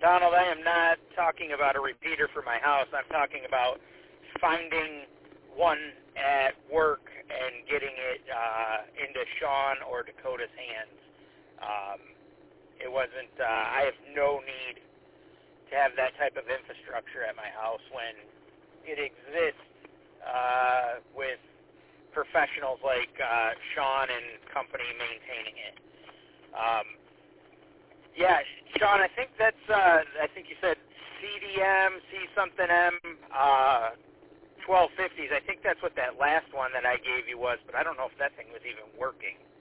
Donald, I am not talking about a repeater for my house. I'm talking about finding one at work and getting it into Sean or Dakota's hands. It wasn't, I have no need to have that type of infrastructure at my house when it exists with professionals like Sean and company maintaining it. Yeah, Sean, I think that's, I think you said CDM, C-something-M, 1250s. I think that's what that last one that I gave you was, but I don't know if that thing was even working.